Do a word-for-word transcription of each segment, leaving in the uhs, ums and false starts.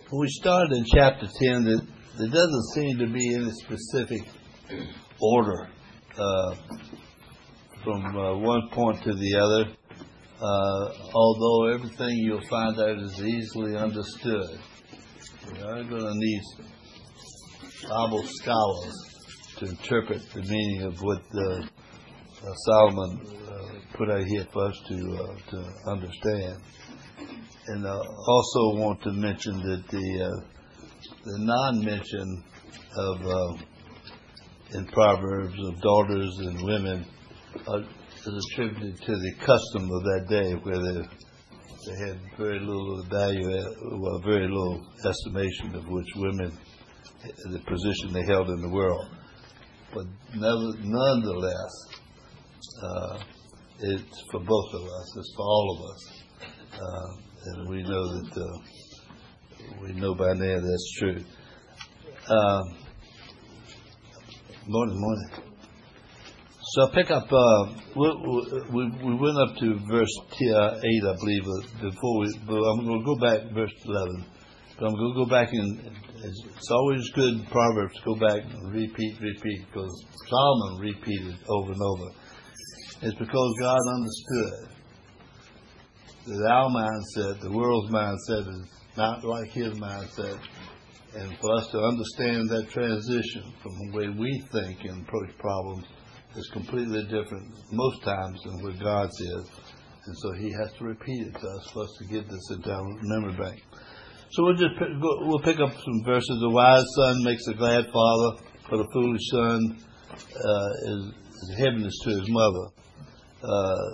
When we started in chapter ten, there, there doesn't seem to be any specific order uh, from uh, one point to the other, uh, although everything you'll find out is easily understood. We are going to need Bible scholars to interpret the meaning of what uh, uh, Solomon uh, put out here for us to uh, to understand. And I uh, also want to mention that the uh, the non-mention of uh, in Proverbs of daughters and women uh, is attributed to the custom of that day, where they they had very little value, well, very little estimation of which women, the position they held in the world. But never, nonetheless, uh, it's for both of us. It's for all of us. Uh, And we know that uh, we know by now that's true. Um, morning, morning. So I pick up. Uh, we, we we went up to verse eight, I believe. Before we, but I'm going to go back to verse eleven. But I'm going to go back and it's, it's always good in Proverbs to go back and repeat, repeat, because Solomon repeated over and over. It's because God understood that our mindset, the world's mindset, is not like his mindset. And for us to understand that transition from the way we think and approach problems is completely different most times than what God says. And so he has to repeat it to us for us to get this into our memory bank. So we'll just pick, go, we'll pick up some verses. The wise son makes a glad father, but a foolish son uh, is, is heaviness to his mother. Uh,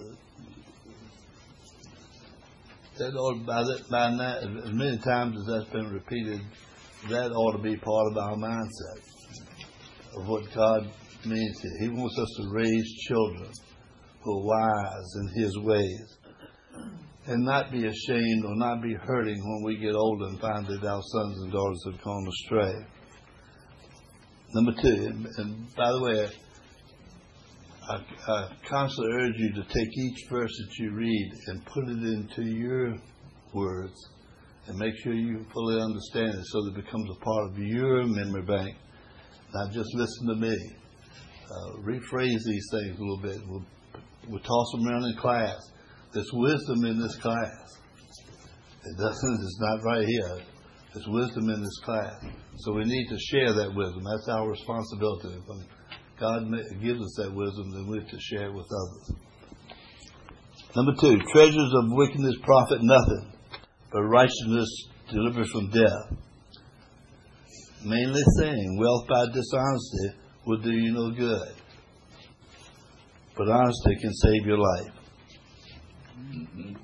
That ought, by, that, by that, as many times as that's been repeated, that ought to be part of our mindset of what God means here. He wants us to raise children who are wise in his ways and not be ashamed or not be hurting when we get older and find that our sons and daughters have gone astray. Number two, and, and by the way, I, I constantly urge you to take each verse that you read and put it into your words and make sure you fully understand it so that it becomes a part of your memory bank, not just listen to me. Uh, rephrase these things a little bit. We'll, we'll toss them around in class. There's wisdom in this class. It doesn't, it's not right here. There's wisdom in this class. So we need to share that wisdom. That's our responsibility. God gives us that wisdom, then we have to share it with others. Number two, treasures of wickedness profit nothing, but righteousness delivers from death. Mainly saying, wealth by dishonesty will do you no good, but honesty can save your life. Mm-hmm.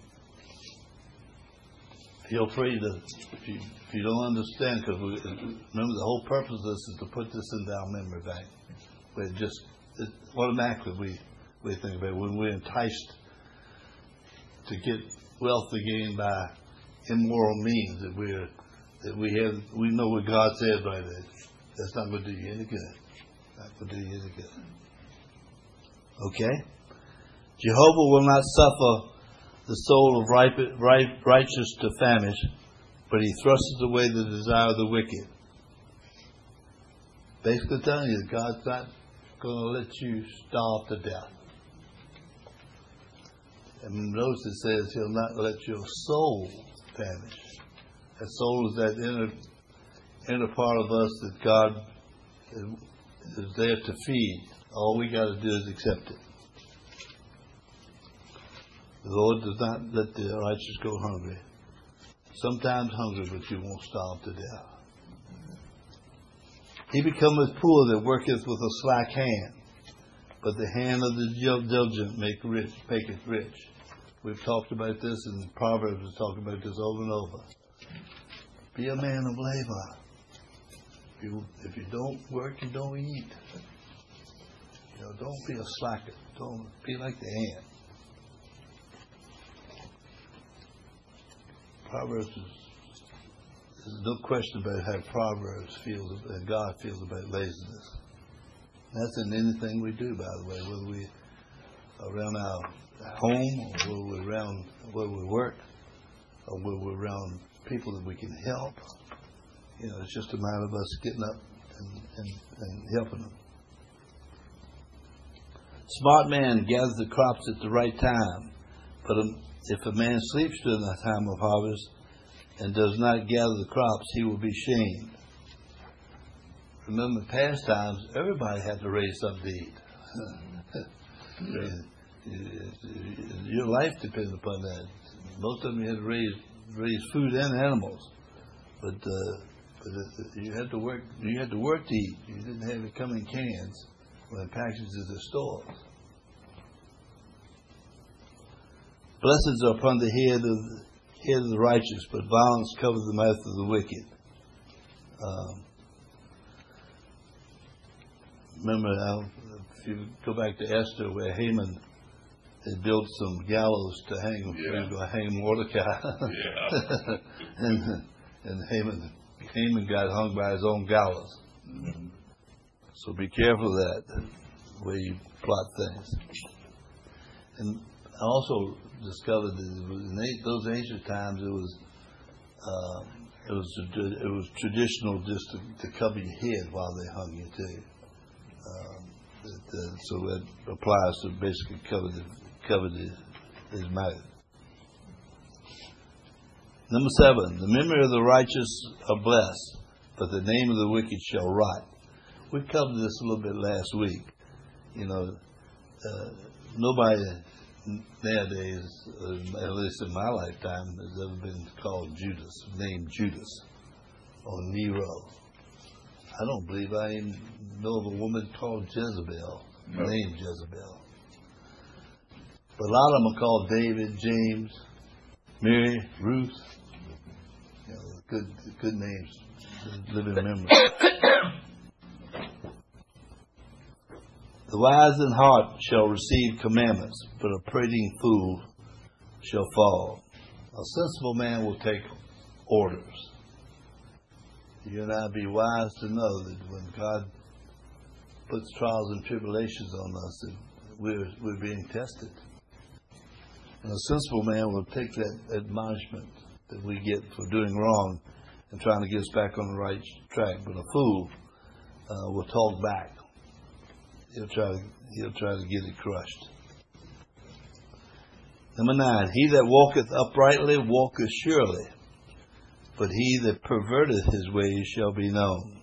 Feel free to, if you, if you don't understand, because remember the whole purpose of this is to put this into our memory bank. But just it, automatically we, we think about it. When we're enticed to get wealth to gain by immoral means, that we're that we have we know what God says by that. That's not going to do you any good. Not going to do you any good. Okay? Jehovah will not suffer the soul of right, right, righteous to famish, but he thrusts away the desire of the wicked. Basically telling you God's not going to let you starve to death. And notice it says he'll not let your soul famish. That soul is that inner inner part of us that God is, is there to feed. All we got to do is accept it. The Lord does not let the righteous go hungry. Sometimes hungry, but you won't starve to death. He becometh poor that worketh with a slack hand, but the hand of the diligent make rich, maketh rich. We've talked about this, and Proverbs has talked about this over and over. Be a man of labor. If you, if you don't work, you don't eat. You know, don't be a slacker. Don't be like the ant. Proverbs is There's no question about how Proverbs feels and God feels about laziness. That's in anything we do, by the way, whether we are around our home or whether we're around where we work or whether we're around people that we can help. You know, it's just a matter of us getting up and, and, and helping them. Smart man gathers the crops at the right time, but if a man sleeps during the time of harvest and does not gather the crops, he will be shamed. Remember, past times, everybody had to raise something to eat. Yeah. Your life depended upon that. Most of them had to raise raise food and animals, but uh, but it, you had to work. You had to work to eat. You didn't have it come in cans or in packages at the stores. Blessings are upon the head of head of the righteous, but violence covers the mouth of the wicked. Um, remember, now, if you go back to Esther, where Haman had built some gallows to hang, yeah. to hang Mordecai, yeah. and and Haman Haman got hung by his own gallows. Mm-hmm. So be careful of that, the way you plot things. And I also discovered that in those ancient times, it was uh, it was it was traditional just to, to cover your head while they hung you too. Um, that, uh, so that applies to basically cover the cover the, his mouth. Number seven, the memory of the righteous are blessed, but the name of the wicked shall rot. We covered this a little bit last week. You know, uh, nobody nowadays, uh, at least in my lifetime, has ever been called Judas, named Judas, or Nero. I don't believe I even know of a woman called Jezebel, no. named Jezebel. But a lot of them are called David, James, Mary, Ruth. You know, good, good names, living memory. The wise in heart shall receive commandments, but a prating fool shall fall. A sensible man will take orders. You and I be wise to know that when God puts trials and tribulations on us, that we're, we're being tested. And a sensible man will take that admonishment that we get for doing wrong and trying to get us back on the right track. But a fool uh, will talk back. He'll try to he'll try to get it crushed. Number nine, he that walketh uprightly walketh surely, but he that perverteth his ways shall be known.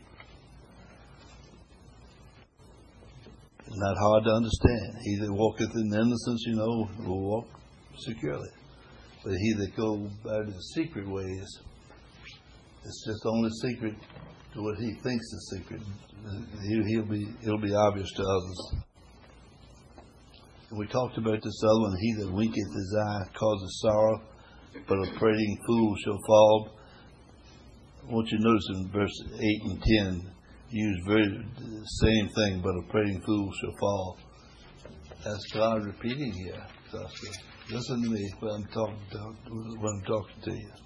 Not hard to understand. He that walketh in innocence, you know, will walk securely. But he that goes by the secret ways, it's just only secret to what he thinks is secret. He, he'll be, it'll be obvious to others. And we talked about this other one. He that winketh his eye causes sorrow, but a prating fool shall fall. I want you to notice in verse eight and ten, use very same thing, but a prating fool shall fall. That's God repeating here. Listen to me when I'm talking to, when I'm talking to you.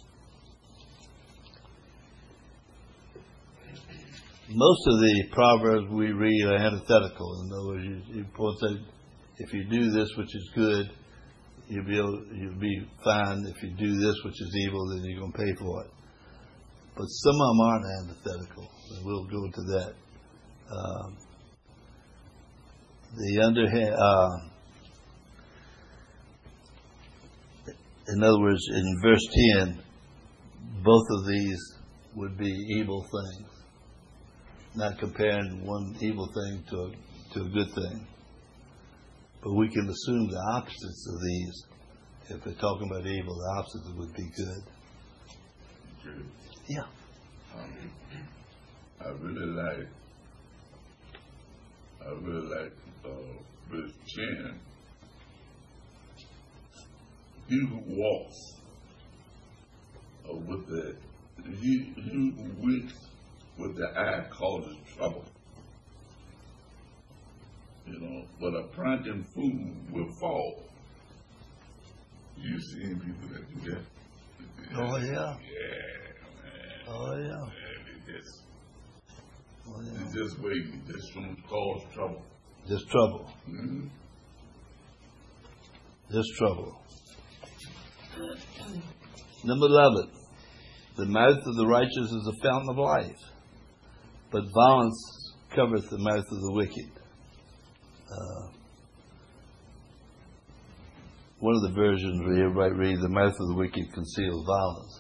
Most of the proverbs we read are antithetical. In other words, you, you point out, if you do this which is good, you'll be able, you'll be fine. If you do this which is evil, then you're going to pay for it. But some of them aren't antithetical, and we'll go into that. Um, the underhand, uh, in other words, in verse ten, both of these would be evil things. Not comparing one evil thing to a, to a good thing. But we can assume the opposites of these. If we're talking about evil, the opposite would be good. Good. Yeah. Um, I really like, I really like uh, verse ten. He who walks uh, with the, he, he who winks with the eye causes trouble. You know, but a pranking fool will fall. You've seen people that do that. Oh, yeah. Yeah, man. Oh, yeah. Man, they just, Oh, yeah. they just waiting, just going to cause trouble. Just trouble. Mm-hmm. Just trouble. Number eleven. The mouth of the righteous is a fountain of life, but violence covereth the mouth of the wicked. Uh, one of the versions where everybody read, the mouth of the wicked conceals violence.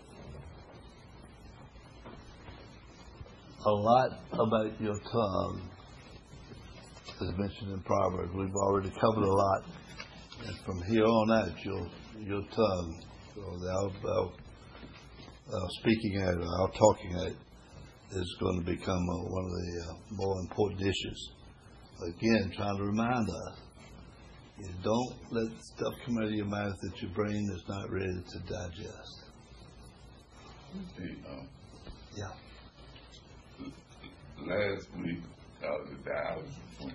A lot about your tongue is mentioned in Proverbs. We've already covered a lot. And from here on out, your, your tongue, or the our, our, our speaking out, or our talking out, is going to become uh, one of the uh, more important issues. Again, trying to remind us, you don't let stuff come out of your mouth that your brain is not ready to digest. See, um, Yeah. last week, I was at the house when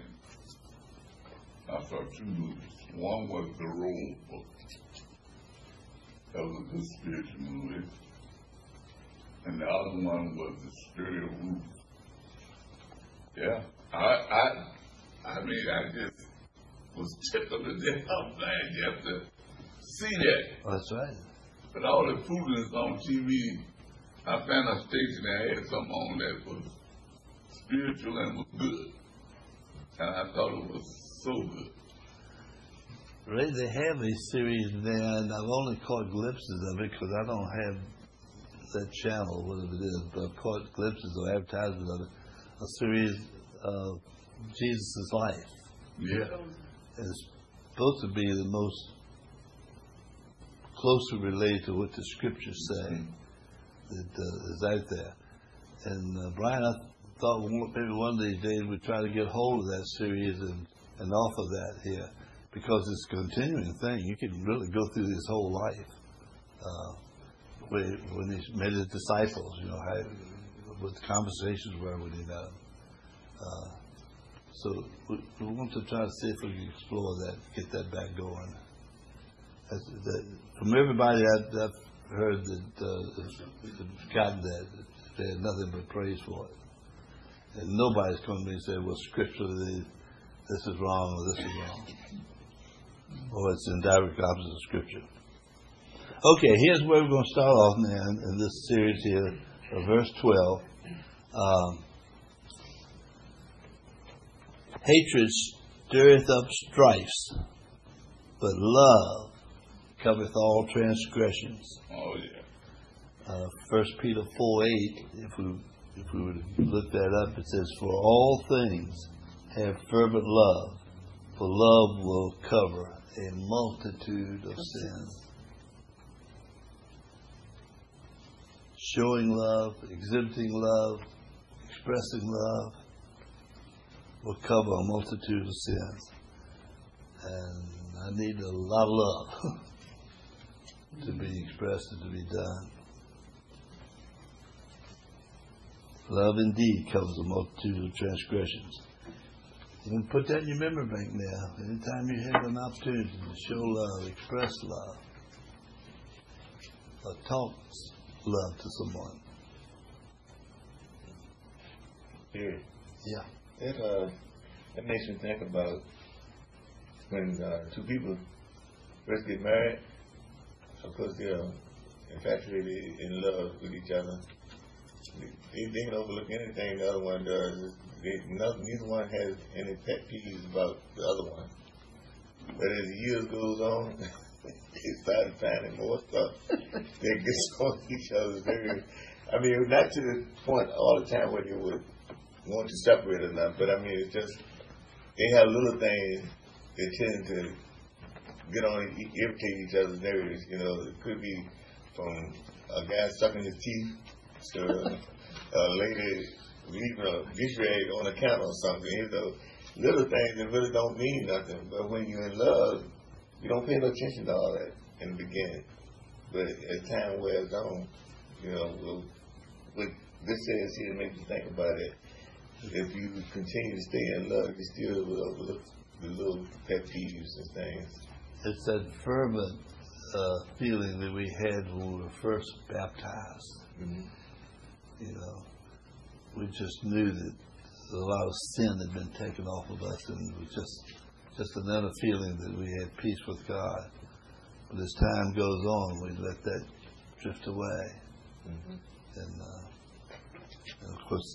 I saw two movies. One was The Road Book. That was a good spiritual movie. And the other one was The Sturdy Roof. Yeah. I, I, I mean, I just was tickled to death. I'm glad you have to see that. That's right. But all the foolishness on T V, I found a station that had something on that was spiritual and was good. And I thought it was so good. Ray, they have a series there, and I've only caught glimpses of it because I don't have that channel, whatever it is, but I've caught glimpses or advertisements of it. A series of Jesus' life. Yeah. It's supposed to be the most closely related to what the scriptures say mm-hmm. that uh, is out there. And uh, Brian, I thought maybe one of these days we'd try to get hold of that series and, and offer that here, because it's a continuing thing. You can really go through his whole life. Uh, when, when he made his disciples, you know, how, what the conversations were when he met them. Uh, so we, we want to try to see if we can explore that, get that back going. As, that, from everybody I've, I've heard that uh, has gotten that, they had nothing but praise for it. And nobody's come to me and said, well, scripturally, this is wrong or this is wrong. Or it's in direct opposite of Scripture. Okay, here's where we're going to start off now in this series here, uh, verse twelve. Um, Hatred stirreth up strifes, but love covereth all transgressions. Oh, yeah. Uh, First Peter four eight, if we, if we would look that up, it says, for all things have fervent love, for love will cover a multitude of sins. Showing love, exhibiting love, expressing love will cover a multitude of sins. And I need a lot of love to be expressed and to be done. Love indeed covers a multitude of transgressions. You can put that in your memory bank now. Anytime you have an opportunity to show love, express love, or talk love to someone. Yeah. Yeah. It uh, it makes me think about when uh, two people first get married. Of course, they're infatuated, in love with each other. They, they can overlook anything the other one does. They, nothing, neither one has any pet peeves about the other one. But as the years goes on, they start finding more stuff that gets on each other's nerves. I mean, not to the point all the time where they would want to separate or not, but I mean, it's just they have little things that tend to get on and irritate each other's nerves. You know, it could be from a guy sucking his teeth to a lady leaving a dish rag on the counter or something. You know, little things that really don't mean nothing. But when you're in love, you don't pay no attention to all that in the beginning. But as time wears on, you know, we'll, what this says here makes you think about it. If you continue to stay in love, you still will overlook the little pet peeves and things. It's that fervent uh, feeling that we had when we were first baptized. Mm-hmm. You know, we just knew that a lot of sin had been taken off of us, and it was just just another feeling that we had peace with God. But as time goes on, we let that drift away. Mm-hmm. And, uh, and of course,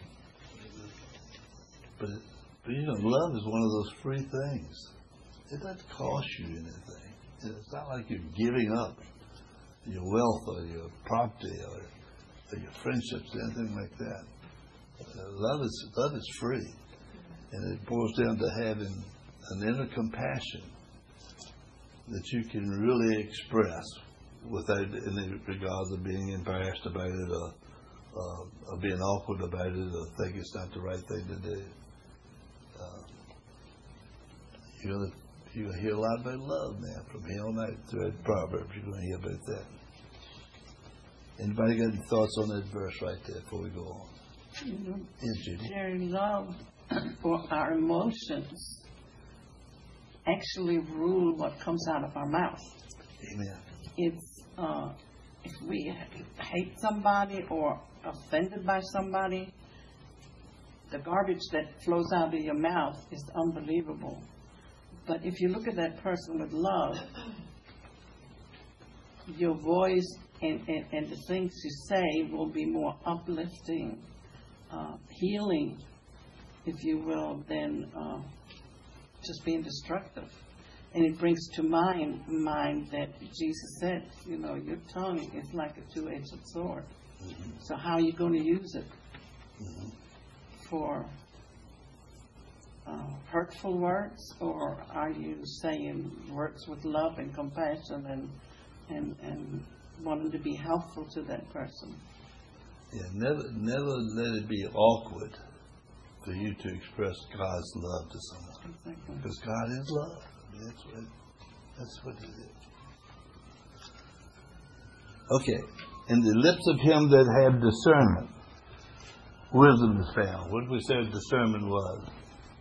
but, but you know, love is one of those free things. It doesn't cost you anything. It's not like you're giving up your wealth or your property or, or your friendships or anything like that. Uh, love is love is free, and it boils down to having an inner compassion that you can really express without any regard of being embarrassed about it or, uh, or being awkward about it or think it's not the right thing to do. Uh, you're gonna you're gonna hear a lot about love now from here on out throughout Proverbs. You're gonna hear about that. Anybody got any thoughts on that verse right there before we go on? You know, Yes, Judy. their love or our emotions actually rule what comes out of our mouth. Amen. It's uh, if we hate somebody or offended by somebody, the garbage that flows out of your mouth is unbelievable. But if you look at that person with love, your voice and, and, and the things you say will be more uplifting, uh, healing, if you will, than uh, just being destructive. And it brings to mind, mind that Jesus said, you know, your tongue is like a two-edged sword. Mm-hmm. So how are you going to use it? Mm-hmm. For uh, hurtful words, or are you saying words with love and compassion and and and wanting to be helpful to that person? Yeah, never, never let it be awkward for you to express God's love to someone, Exactly. because God is love. I mean, that's what, that's what it is. Okay, in the lips of him that have discernment, wisdom is found. What did we say discernment was?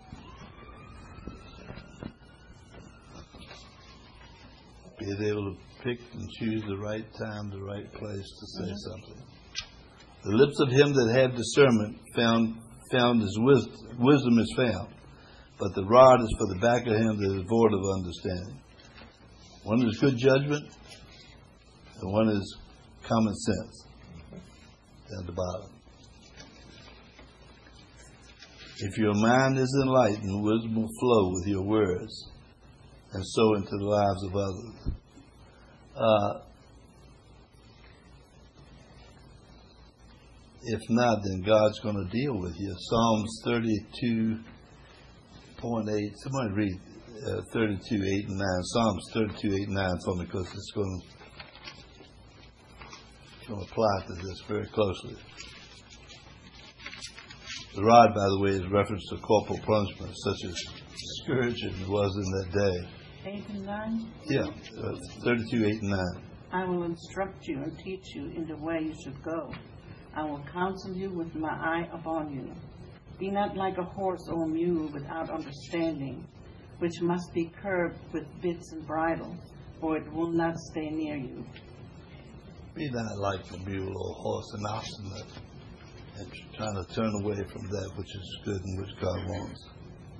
Being able to pick and choose the right time, the right place to say Mm-hmm. something. The lips of him that have discernment found found is wisdom. Wisdom is found, but the rod is for the back of him that is void of understanding. One is good judgment, and one is common sense. Down the bottom. If your mind is enlightened, wisdom will flow with your words, and so into the lives of others. Uh, if not, then God's going to deal with you. Psalms thirty-two point eight. Somebody read uh, thirty-two, eight and nine. Psalms thirty-two, eight and nine for me, because it's going to, it's going to apply to this very closely. The rod, by the way, is reference to corporal punishment, such as scourging was in that day. Eight and nine. Yeah, uh, thirty-two, eight and nine. I will instruct you and teach you in the way you should go. I will counsel you with my eye upon you. Be not like a horse or a mule without understanding, which must be curbed with bits and bridle, or it will not stay near you. Be not like a mule or a horse and obstinate, and trying to turn away from that which is good and which God wants.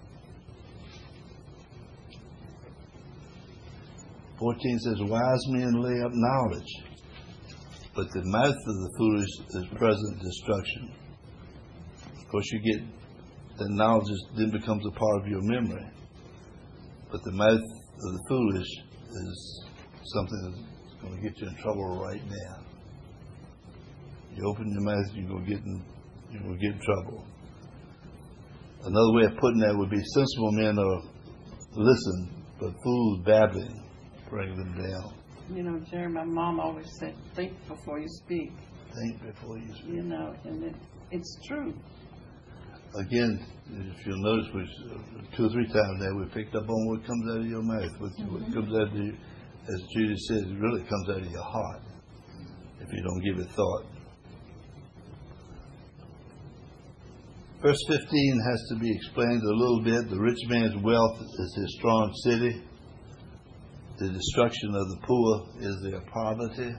fourteen says, wise men lay up knowledge, but the mouth of the foolish is present destruction. Of course, you get that knowledge is, then becomes a part of your memory, but the mouth of the foolish is something that's going to get you in trouble right now. You open your mouth, you're going to get in, you're going to get in trouble. Another way of putting that would be, sensible men are listen, but fools babbling bring them down. You know, Jerry, my mom always said, think before you speak. Think before you speak. You know, and it, it's true. Again, if you'll notice, we, two or three times now we picked up on what comes out of your mouth. What, what comes out of you, as Judy says, it really comes out of your heart if you don't give it thought. Verse fifteen has to be explained a little bit. The rich man's wealth is his strong city. The destruction of the poor is their poverty.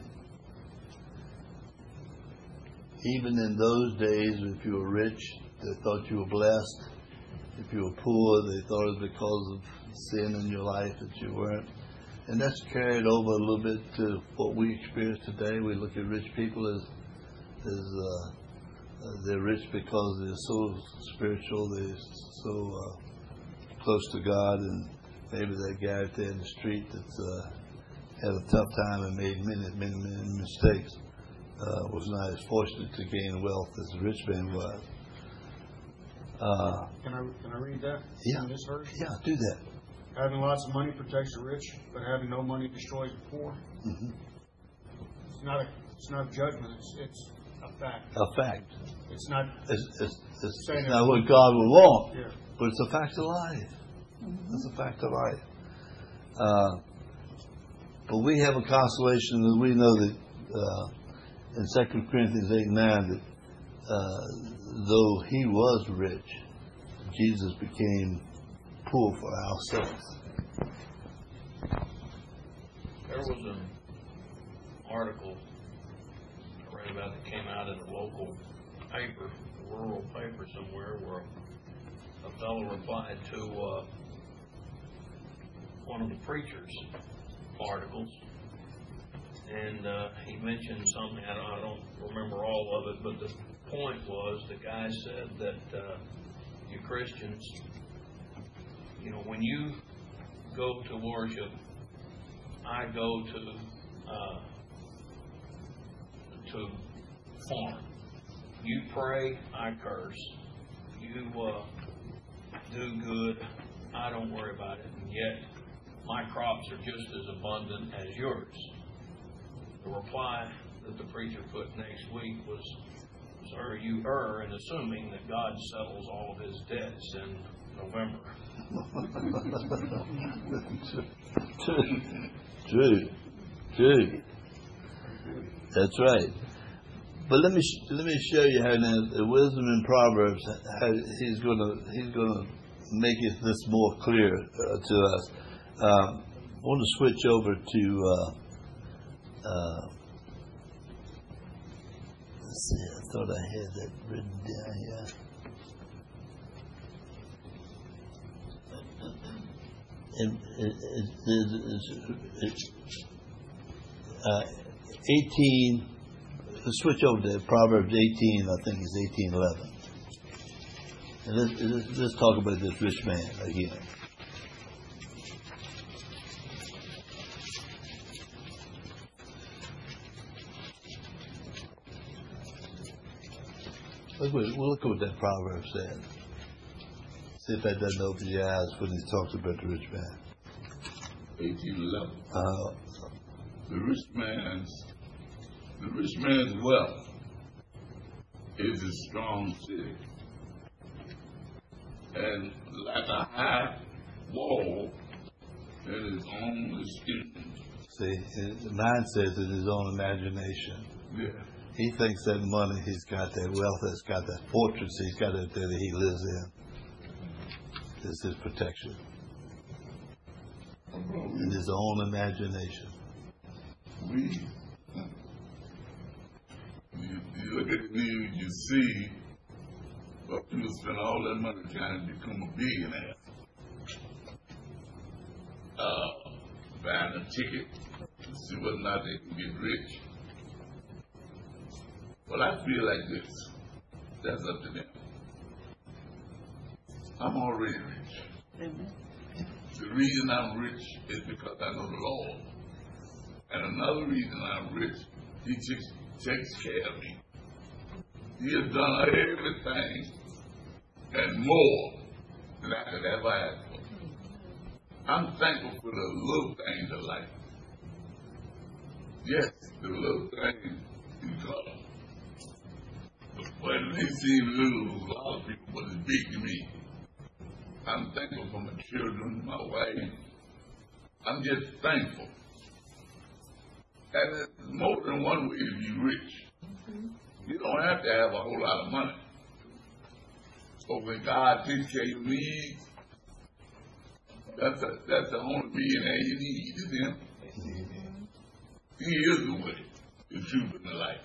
Even in those days, if you were rich, they thought you were blessed. If you were poor, they thought it was because of sin in your life that you weren't. and that's carried over a little bit to what we experience today. We look at rich people as as uh, uh, they're rich because they're so spiritual, they're so uh, close to God, and maybe that guy out there in the street that's uh, had a tough time and made many, many, many mistakes uh, was not as fortunate to gain wealth as the rich man was. Uh, Can I can I read that? Yeah. In this verse? yeah, do that. Having lots of money protects the rich, but having no money destroys the poor. Mm-hmm. It's not a it's not a judgment. It's it's a fact. A fact. It's not. It's, it's, it's, Saying it's it. not what God would want, Yeah. but it's a fact of life. It's a fact of life. Uh, but we have a consolation that we know that uh, in Second Corinthians eight nine that uh, though he was rich, Jesus became poor for our sakes. There was an article I read about that came out in a local paper, a rural paper somewhere, where a fellow replied to uh, one of the preacher's articles, and uh, he mentioned something, I don't, I don't remember all of it, but the point was the guy said that uh, you Christians, you know, when you go to worship, I go to uh, to farm. You pray, I curse. You uh, do good, I don't worry about it. And yet, my crops are just as abundant as yours. The reply that the preacher put next week was, sir, you err in assuming that God settles all of his debts in November. True, true. That's right. But let me sh- let me show you how now the wisdom in Proverbs, how he's gonna he's gonna make it this more clear uh, to us. Um, I want to switch over to. Uh, uh, let's see. I thought I had that written down here. And it, it, it, it, it, uh, eighteen. Let's switch over to Proverbs eighteen. I think it's eighteen eleven. And let's, let's, let's talk about this rich man again. Look what, well, look what that proverb said. See if that doesn't open your eyes when he talks about the rich man. eighteen eleven. Uh, The rich man's the rich man's wealth is a strong city, and like a high wall in his own esteem. see, his mind says in his own imagination. Yeah. He thinks that money he's got, that wealth that's got, that fortress he's got out there that he lives in, is his protection. In his own imagination. We, you, you look at the news, you see, well, people spend all that money trying to become a billionaire. Uh, buying a ticket to see whether or not they can get rich. Well, I feel like this. That's up to them. I'm already rich. Amen. The reason I'm rich is because I know the Lord. And another reason I'm rich, He takes, takes care of me. He has done everything and more than I could ever ask for. I'm thankful for the little things of life. Yes, the little things in God. But they seem little to a lot of people, but it's big to me. I'm thankful for my children, my wife. I'm just thankful. And there's more than one way to be rich. Mm-hmm. You don't have to have a whole lot of money. But when God takes care of your needs, that's, a, that's the only millionaire you need, is Him. Mm-hmm. He is the way, the truth, and the life.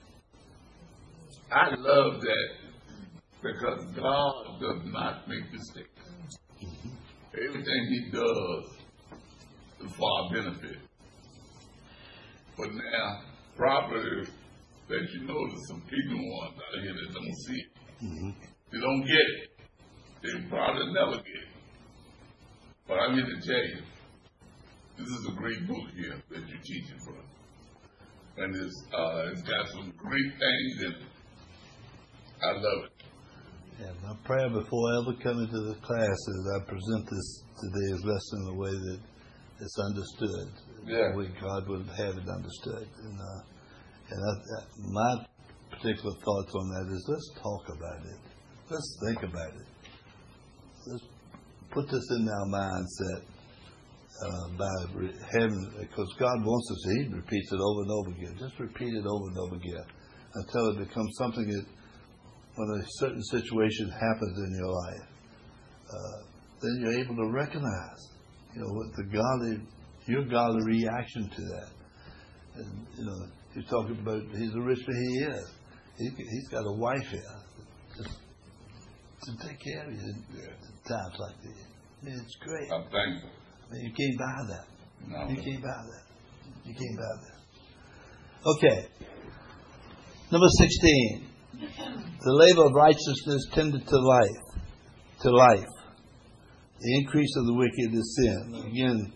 I love that because God does not make mistakes. Everything He does, for our benefit. But now, property that you know there's some ignorant ones out here that don't see it. Mm-hmm. They don't get it. They probably never get it. But I'm here to tell you, this is a great book here that you're teaching from. And it's, uh, it's got some great things in it. I love it. Yeah, my prayer before I ever come into the class is I present this today's lesson in a way that it's understood, Yeah. the way God would have it understood. And, uh, and I, I, my particular thoughts on that is let's talk about it. Let's think about it. Let's put this in our mindset uh, by re- having, because God wants us to, He repeats it over and over again. Just repeat it over and over again until it becomes something that when a certain situation happens in your life, uh, then you're able to recognize, you know, what the godly, your godly reaction to that. And, you know, you're talking about he's the rich man he is. He, he's got a wife here just to take care of you in times like this. I mean, it's great. I'm thankful. I mean, you can't buy that. No. You can't buy that. You can't buy that. Okay. Number sixteen. The labor of righteousness tended to life. To life. The increase of the wicked is sin. Again,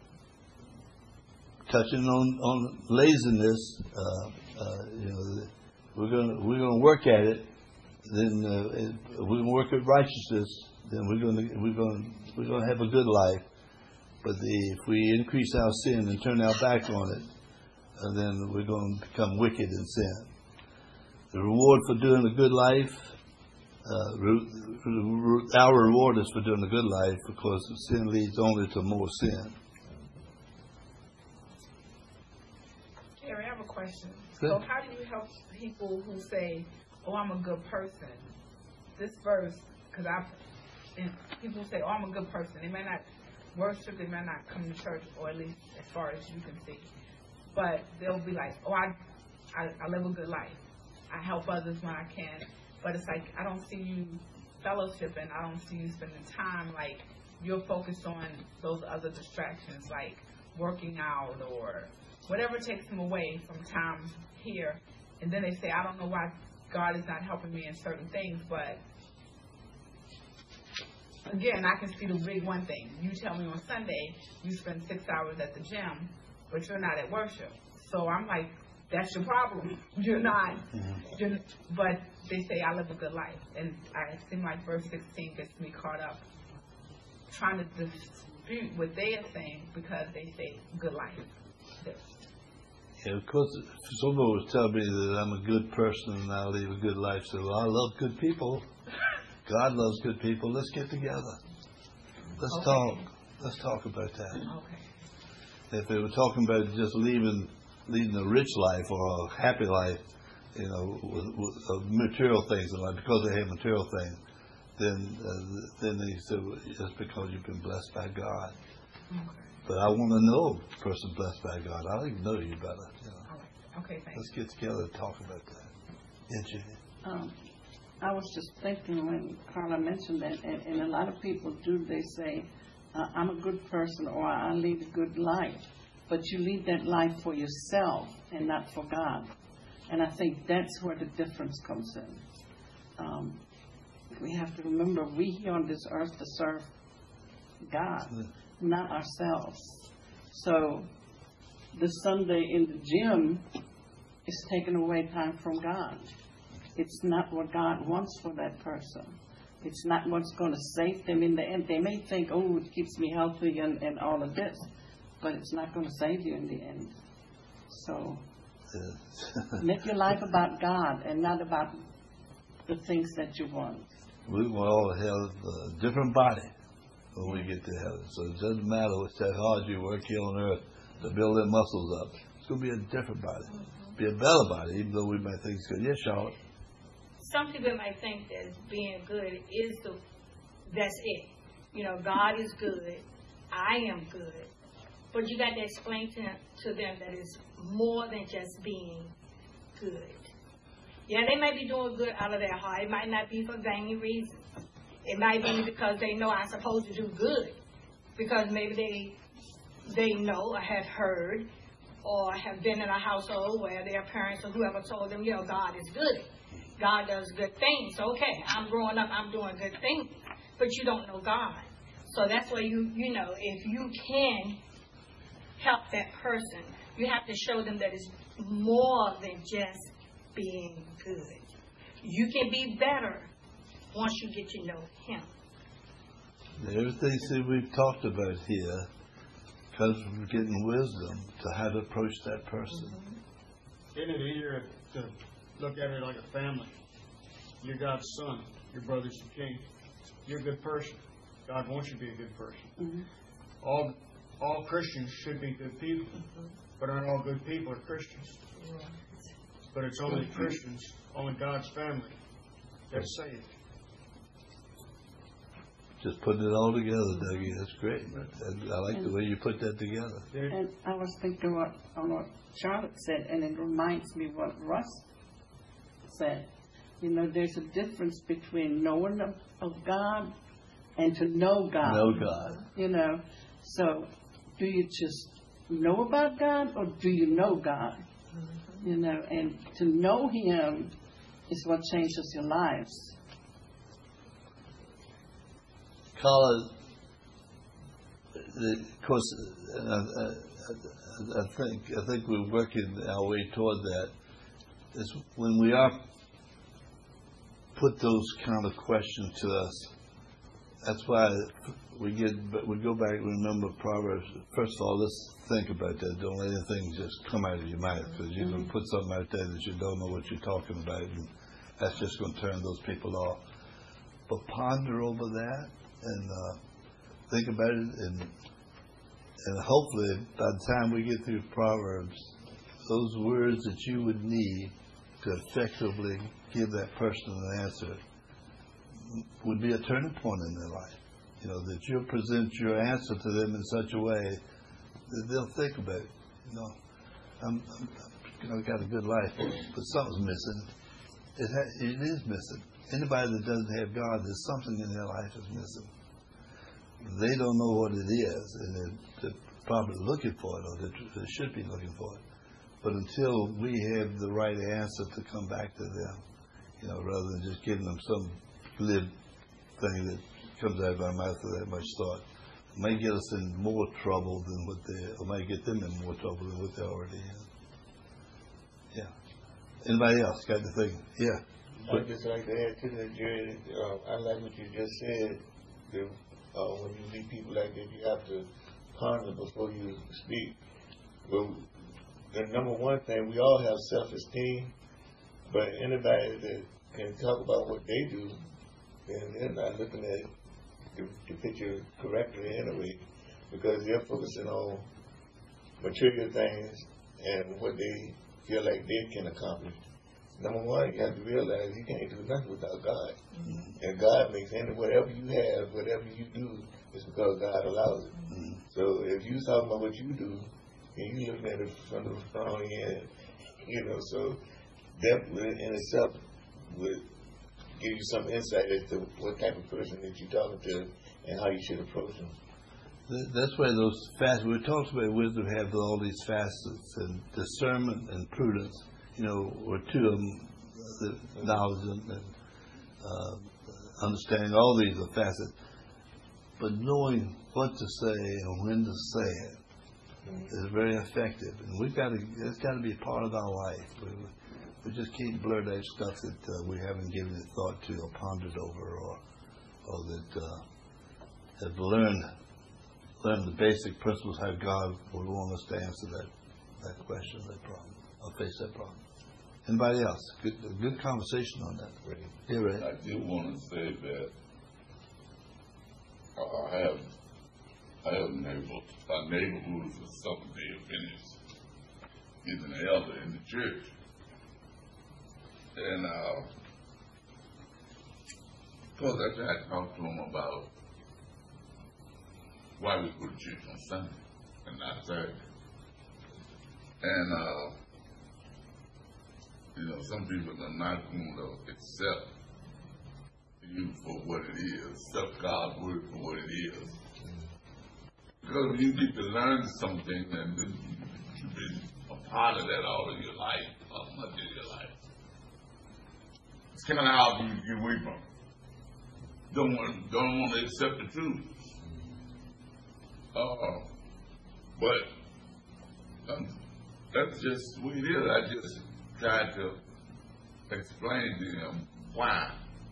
touching on, on laziness, uh, uh, you know, we're going we're going to work at it. Then uh, if we're going to work at righteousness. Then we're going to we're going we're going to have a good life. But the, if we increase our sin and turn our back on it, uh, then we're going to become wicked in sin. The reward for doing a good life, uh, re- re- our reward is for doing a good life because sin leads only to more sin. Gary, I have a question. Good. So how do you help people who say, oh, I'm a good person? This verse, because I've, and people say, oh, I'm a good person. They may not worship, they may not come to church, or at least as far as you can see. But they'll be like, oh, I, I, I live a good life. I help others when I can, but it's like I don't see you fellowshipping. I don't see you spending time like you're focused on those other distractions like working out or whatever takes them away from time here. And then they say, I don't know why God is not helping me in certain things, but again, I can see the big one thing. You tell me on Sunday you spend six hours at the gym, but you're not at worship. So I'm like, that's your problem. You're not. You're, but they say I live a good life. And I seem like verse sixteen gets me caught up trying to dispute what they are saying because they say good life. Yeah, of course, someone was telling me that I'm a good person and I live a good life. So well, I love good people. God loves good people. Let's get together. Let's Okay. talk. Let's talk about that. Okay. If they were talking about just leaving, leading a rich life or a happy life, you know, with, with uh, material things in life, because they have material things, then uh, then they said, well, it's because you've been blessed by God. Okay. But I want to know a person blessed by God. I like to know you better. You know. All right. Okay, thanks. Let's get together and talk about that. Yeah, Jenny. Um, I was just thinking when Carla mentioned that, and, and a lot of people do, they say, uh, I'm a good person or I lead a good life. But you lead that life for yourself and not for God. And I think that's where the difference comes in. Um, we have to remember we here on this earth to serve God, not ourselves. So the Sunday in the gym is taking away time from God. It's not what God wants for that person. It's not what's going to save them in the end. They may think, oh, it keeps me healthy and, and all of this, but it's not going to save you in the end. So make your life about God and not about the things that you want. We will all have a different body when we get to heaven. So it doesn't matter how hard you work here on earth to build their muscles up. It's going to be a different body. Be a better body, even though we might think it's good. Yes, Charlotte? Some people might think that being good is the, that's it. You know, God is good. I am good. But you got to explain to, to them that it's more than just being good. Yeah, they may be doing good out of their heart. It might not be for vain reasons. It might be because they know I'm supposed to do good. Because maybe they they know or have heard or have been in a household where their parents or whoever told them, you know, God is good. God does good things. Okay, I'm growing up, I'm doing good things, but you don't know God. So that's why you, you know, if you can help that person, you have to show them that it's more than just being good. You can be better once you get to know Him. Everything that we've talked about here comes from getting wisdom to how to approach that person. Isn't it easier to look at it like a family? You're God's son. Your brother's the king. You're a good person. God wants you to be a good person. Mm-hmm. All all Christians should be good people, but not all good people are Christians. But it's only Christians, only God's family, that's saved. Just putting it all together, Dougie. That's great. And I like the way you put that together. And I was thinking what, on what Charlotte said, and it reminds me what Russ said. You know, there's a difference between knowing of, of God and to know God. Know God. You know, so do you just know about God or do you know God? You know, and to know Him is what changes your lives. Colin, of course, I, I, I think I think we're working our way toward that. Is when we are put those kind of questions to us. That's why we get we go back and remember Proverbs. First of all, let's think about that. Don't let anything just come out of your mouth, because you're going to put something out there that you don't know what you're talking about, and that's just going to turn those people off. But ponder over that and uh, think about it, and and hopefully by the time we get through Proverbs, those words that you would need to effectively give that person an answer would be a turning point in their life. You know, that you'll present your answer to them in such a way that they'll think about it. You know, I'm, I'm you know, got a good life, but something's missing. It, ha- it is missing. Anybody that doesn't have God, there's something in their life that's missing. They don't know what it is, and they're, they're probably looking for it, or they, they should be looking for it. But until we have the right answer to come back to them, you know, rather than just giving them some glib thing that comes out of our mouth without much thought, it may get us in more trouble than what they, or may get them in more trouble than what they're already in. Yeah. Anybody else got anything? Yeah. I'd just like to add to that, Jerry. Uh, I like what you just said. That, uh, when you meet people like that, you have to ponder before you speak. Well, the number one thing, we all have self-esteem, but anybody that can talk about what they do, then they're not looking at the, the picture correctly anyway, because they're focusing on material things and what they feel like they can accomplish. Number one, you have to realize you can't do nothing without God. Mm-hmm. And God makes any, whatever you have, whatever you do, is because God allows it. Mm-hmm. So if you're talking about what you do, and you looking at it from the front end, you know, so that in itself would give you some insight as to what type of person that you're talking to and how you should approach them. That's why those facets, we talked about wisdom have all these facets, and discernment and prudence, you know, were two of them, the knowledge and, and uh, understanding, all these are facets. But knowing what to say and when to say it mm-hmm. is very effective. And we've got to, it's got to be part of our life. We, we just can't blurt out stuff that uh, we haven't given it thought to or pondered over, or or that uh, have learned, learned the basic principles how God would want us to answer that, that question, that problem, or face that problem. Anybody else? Good, a good conversation on that. Right. Yeah, right. I do want to say that I have, I have neighbors, a neighbor who is a Seventh-day Adventist. He's an elder in the church. And, uh, of course, I tried to talk to him about why we go to church on Sunday and not Saturday. And, uh, you know, some people are not going to accept you for what it is, accept God's word for what it is. Because you need to learn something and then you've been a part of that all of your life, or much of your life. It's kind of how you get away from it. Don't want, don't want to accept the truth. Uh, but um, that's just the way it is. I just tried to explain to them why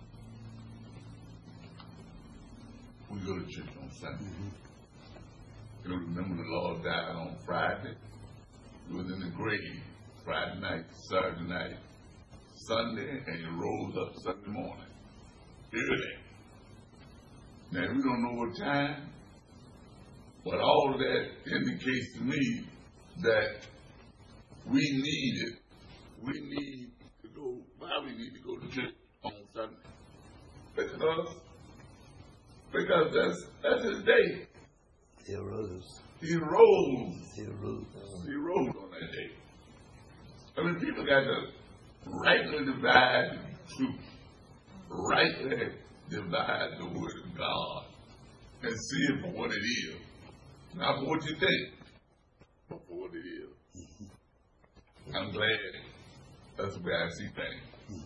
we go to church on Sunday. Mm-hmm. You know, remember the Lord died on Friday. He was in the grave Friday night, Saturday night, Sunday, and he rose up Sunday morning. Early. Now, we don't know what time, but all of that indicates to me that we need it. We need to go, why we need to go to church on Sunday? Because, because that's, that's his day. He arose. He rose. He arose. He rose on that day. I mean, people got to rightly divide the truth, rightly divide the word of God, and see it for what it is. Not for what you think, but for what it is. I'm glad that's the way I see things.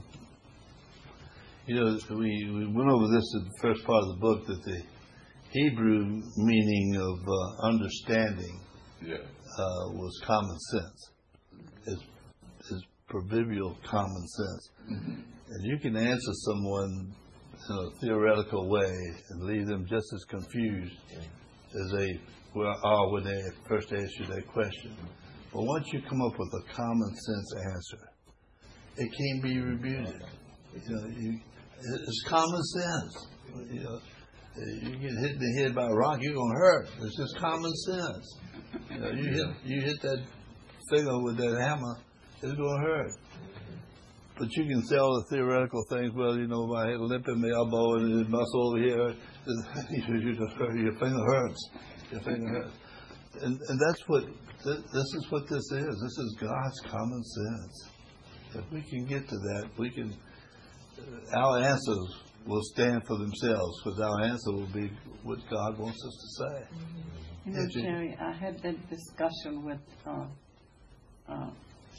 You know, we, we went over this in the first part of the book, that the Hebrew meaning of uh, understanding yeah. uh, was common sense. It's, it's proverbial common sense. Mm-hmm. And you can answer someone in a theoretical way and leave them just as confused as they are when they first ask you that question. But once you come up with a common sense answer, it can't be refuted. You know, you, it's common sense. You know, you get hit in the head by a rock, you're gonna hurt. It's just common sense. You know, you hit you hit that finger with that hammer, it's gonna hurt. But you can say all the theoretical things. Well, you know, I had a limp in my elbow and the muscle over here. You just hurt. Your finger hurts. Your finger hurts. And and that's what this is. What this is. This is God's common sense. If we can get to that, we can. Our answers will stand for themselves, because our answer will be what God wants us to say. You know, Jerry, I had that discussion with uh, uh,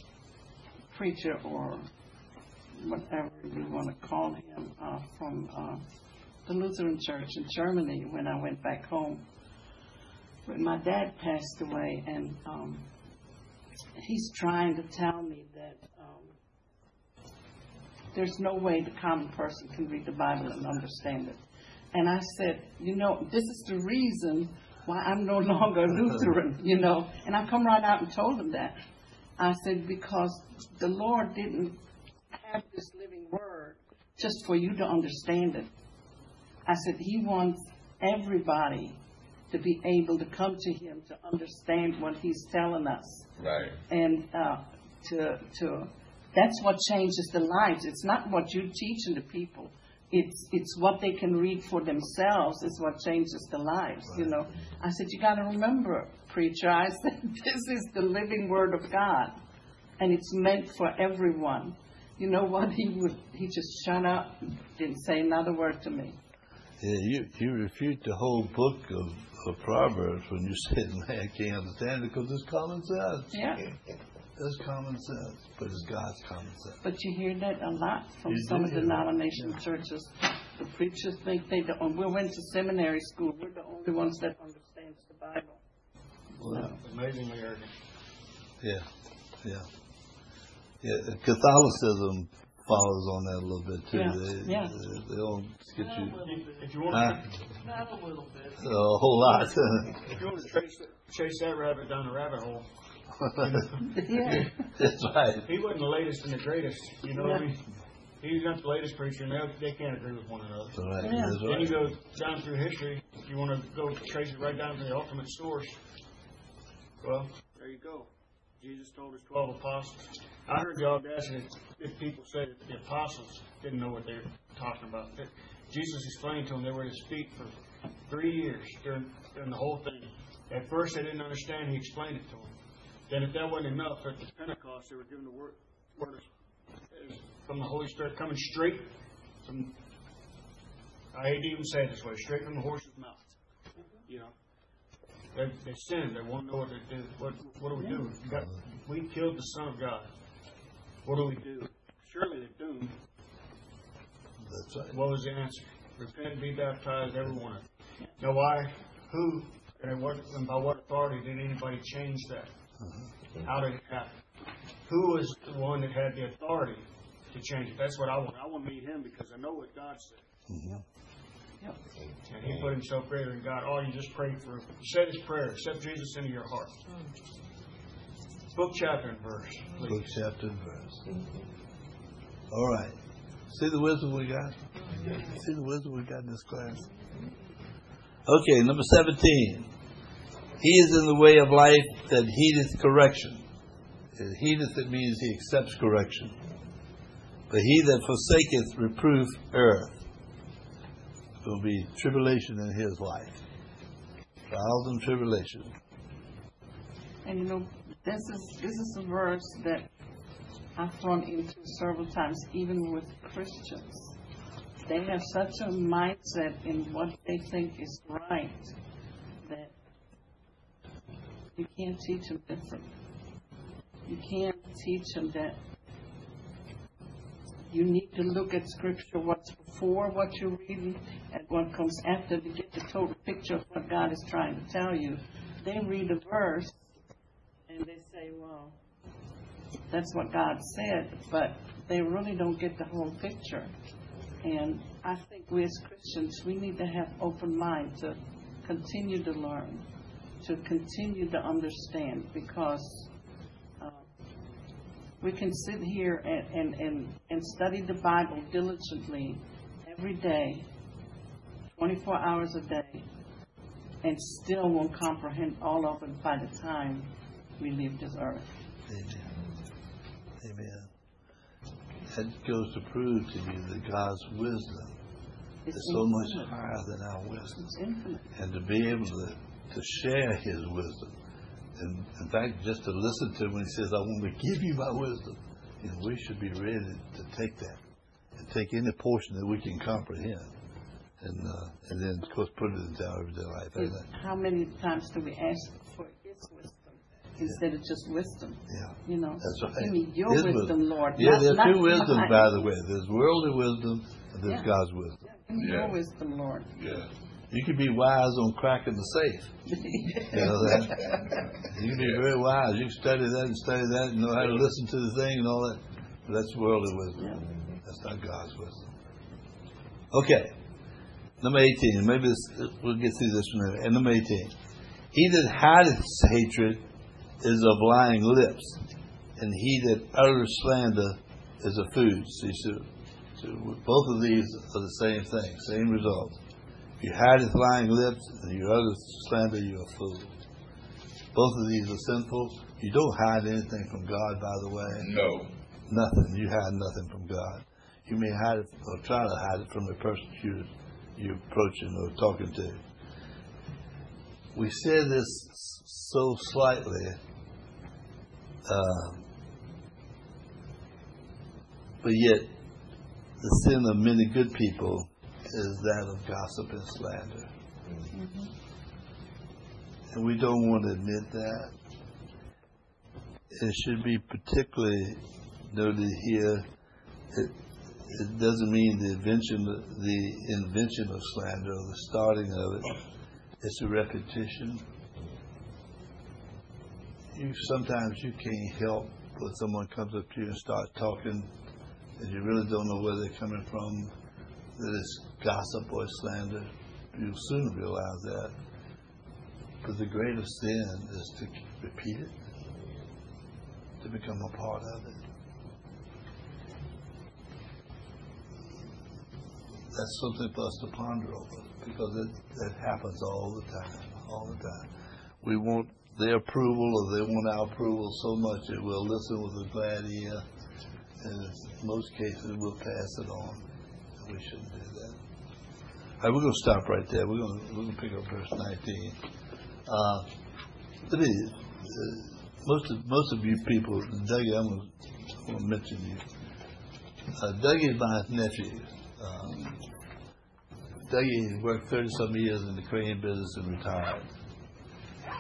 preacher or whatever you want to call him uh, from uh, the Lutheran Church in Germany when I went back home. When my dad passed away, and um, he's trying to tell me that um, there's no way the common person can read the Bible and understand it. And I said, you know, this is the reason why I'm no longer Lutheran, you know. And I come right out and told him that. I said, because the Lord didn't have this living word just for you to understand it. I said, He wants everybody to be able to come to Him to understand what He's telling us. Right. And uh, to to that's what changes the lives. It's not what you teaching the people. It's it's what they can read for themselves is what changes the lives. Right. You know. I said, you got to remember, preacher. I said, this is the living word of God, and it's meant for everyone. You know what? He would he just shut up, didn't say another word to me. Yeah, you you refute the whole book of, of Proverbs when you say man can't understand it because it's common sense. Yeah. It's common sense, but it's God's common sense. But you hear that a lot from You some do, of the denominational yeah. churches. The preachers think they don't. We went to seminary school. We're the only ones that understands the Bible. Well, so. Amazingly arrogant. Yeah, yeah, yeah. Catholicism follows on that a little bit too. Yeah. They, yeah. they, they don't get not you. If, if you want uh, to, not a little bit. A whole lot. If you want to chase, chase that rabbit down the rabbit hole. Yeah. That's right. He wasn't the latest and the greatest, you know. Yeah. He, he's not the latest preacher, and they, they can't agree with one another. That's right. Yeah. That's Then right. you go down through history. If you want to go trace it right down to the ultimate source, well, there you go. Jesus told his twelve apostles. I heard the audacity if people said that the apostles didn't know what they were talking about. That Jesus explained to them they were at his feet for three years during, during the whole thing. At first they didn't understand. He explained it to them. Then if that wasn't enough, at the Pentecost, they were given the word, word from the Holy Spirit coming straight from, I hate to even say it this way, straight from the horse's mouth. You know. They, they sinned. They want to know what they do. What, what do we do? We, got, we killed the Son of God. What do we do? Surely they're doomed. That's right. What was the answer? Repent, be baptized, every one of them. Now, why? Who? And what? And by what authority did anybody change that? Uh-huh. How did it happen? Who was the one that had the authority to change it? That's what I want. I want to meet him because I know what God said. Mm-hmm. Yep. And he put himself greater than God. All you just prayed for. You said his prayer. Accept Jesus into your heart. Book, chapter, and verse. Please. Book, chapter, and verse. All right. See the wisdom we got? See the wisdom we got in this class? Okay, number seventeen. He is in the way of life that heedeth correction. It heedeth, it means he accepts correction. But he that forsaketh reproof erreth. There will be tribulation in his life. Trials and tribulation. And you know, this is this is a verse that I've run into several times, even with Christians. They have such a mindset in what they think is right that you can't teach them different. You can't teach them that you need to look at Scripture, what's before what you're reading and what comes after to get the total picture of what God is trying to tell you. They read a verse and they say, well, that's what God said, but they really don't get the whole picture. And I think we as Christians, we need to have open mind to continue to learn, to continue to understand, because uh, we can sit here and, and, and, and study the Bible diligently every day, twenty-four hours a day, and still won't comprehend all of it by the time we leave this earth. Amen. Amen. That goes to prove to you that God's wisdom It's is so much infinite. higher than our wisdom. It's infinite. And to be able to, to share his wisdom. And in fact, just to listen to him when he says, I want to give you my wisdom. You know, we should be ready to take that and take any portion that we can comprehend. And uh, and then, of course, put it into our everyday life. Isn't it? How many times do we ask for his wisdom instead of just wisdom? Yeah. You know, That's right. give me your His wisdom, Lord. Yeah, not, there are not two wisdoms, mine. by the way. There's worldly wisdom and there's Yeah. God's wisdom. Yeah, give me Yeah. your wisdom, Lord. Yeah. You can be wise on cracking the safe. You know that? You can be very wise. You can study that and study that and know how to listen to the thing and all that. But that's worldly wisdom. Yeah. That's not God's wisdom. Okay. Number eighteen. Maybe this, we'll get through this one. And number eighteen. He that hideth hatred is of lying lips, and he that uttereth slander is a food. See, so, so both of these are the same thing, same result. If you hideth lying lips and you utter slander, you're a fool. Both of these are sinful. You don't hide anything from God, by the way. No. Nothing. You hide nothing from God. You may hide it or try to hide it from the person you, you're approaching or talking to. We say this so slightly, uh, but yet the sin of many good people is that of gossip and slander. Mm-hmm. And we don't want to admit that. It should be particularly noted here. It, it doesn't mean the invention, the invention of slander or the starting of it. It's a repetition. You sometimes you can't help when someone comes up to you and starts talking, and you really don't know where they're coming from. That it's gossip or slander. You'll soon realize that. But the greatest sin is to repeat it, to become a part of it. That's something for us to ponder over, because it, it happens all the time, all the time. We want their approval, or they want our approval so much that we'll listen with a glad ear, and in most cases we'll pass it on. And we shouldn't do that. All right, we're going to stop right there. We're going to, we're going to pick up verse nineteen. Uh, let me, uh, most of most of you people, Dougie, I'm going to, I'm going to mention you. Uh, Dougie is my nephew. Um, Dougie worked thirty some years in the crane business and retired.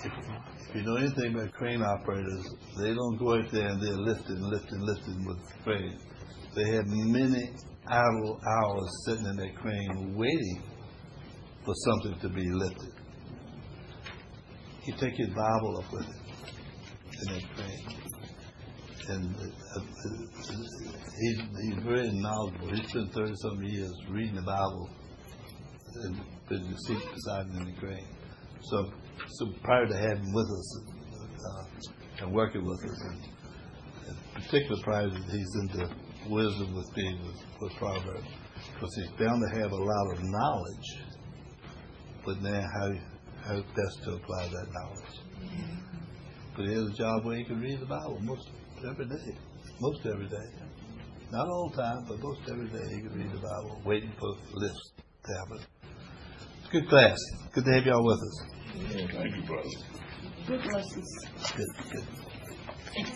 if you know anything about crane operators, they don't go out there and they're lifting, lifting, lifting with the crane. They have many idle hours sitting in that crane waiting for something to be lifted. You take your Bible up with it in that crane. And uh, uh, he's, he's very knowledgeable. He spent thirty-something years reading the Bible and been in the seat beside him in the crane. So, so prior to having him with us uh, and working with us, and, and particularly prior to he's into wisdom with me, with, with Proverbs, because he's bound to have a lot of knowledge, but now how, how best to apply that knowledge. But he has a job where he can read the Bible most every day, most every day. Not all the time, but most every day he can read the Bible, waiting for lifts to happen. It's a good class. Good to have y'all with us. Thank you, brother. Good lessons. Good, good.